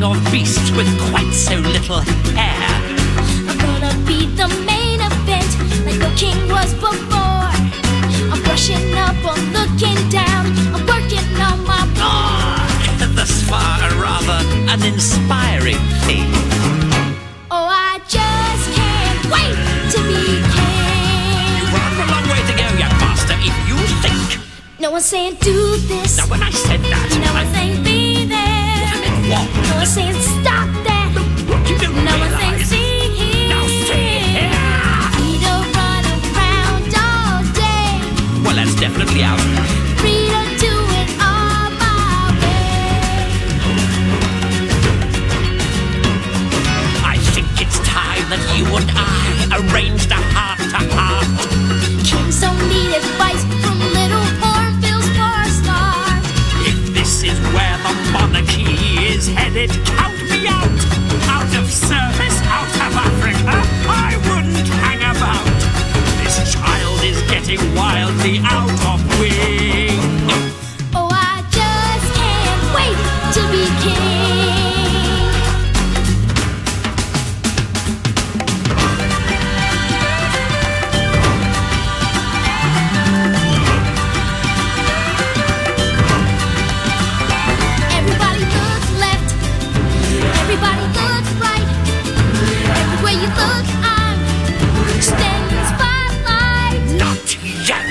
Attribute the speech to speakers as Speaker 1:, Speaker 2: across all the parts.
Speaker 1: king of beasts with quite so little hair.
Speaker 2: I'm gonna be the main event, like no king was before. I'm brushing up on looking down, I'm working on my
Speaker 1: Thus far, a rather uninspiring theme.
Speaker 2: Oh, I just can't wait to be king.
Speaker 1: You've rather a long way to go, young master, if you think.
Speaker 2: No one's saying do this.
Speaker 1: Now, when I said that,
Speaker 2: No one's saying be there.
Speaker 1: I meant what?
Speaker 2: No one's saying stop that.
Speaker 1: What you don't
Speaker 2: No one's saying
Speaker 1: realise.
Speaker 2: see here.
Speaker 1: Now see here.
Speaker 2: Free to run around all day.
Speaker 1: Well, that's definitely out.
Speaker 2: Free to do it all my way.
Speaker 1: I think it's time that you and I arranged a heart-to-heart.
Speaker 2: Kings don't need advice from little hornbills for a start.
Speaker 1: If this is where the monarchy is headed, count me out. Out of service, out of Africa, I wouldn't hang about. This child is getting wildly out of wing.
Speaker 2: Oh, I just can't wait to be king. Everybody look left, everybody look right. Everywhere you look, I'm standing in the spotlight.
Speaker 1: Not yet.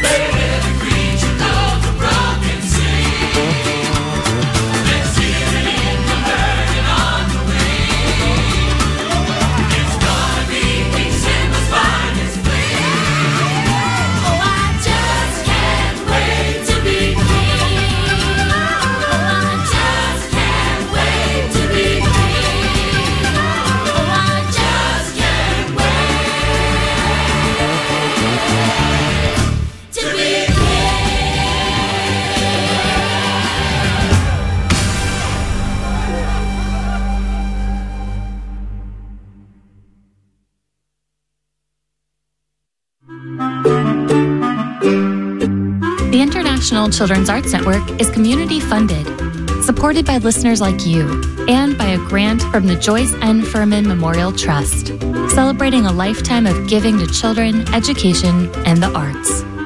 Speaker 2: Oh, I just can't wait to be king. Oh, I just can't wait to be king. Oh, I just can't wait to be king.
Speaker 3: The International Children's Arts Network is community funded, supported by listeners like you, and by a grant from the Joyce N. Furman Memorial Trust, celebrating a lifetime of giving to children, education, and the arts.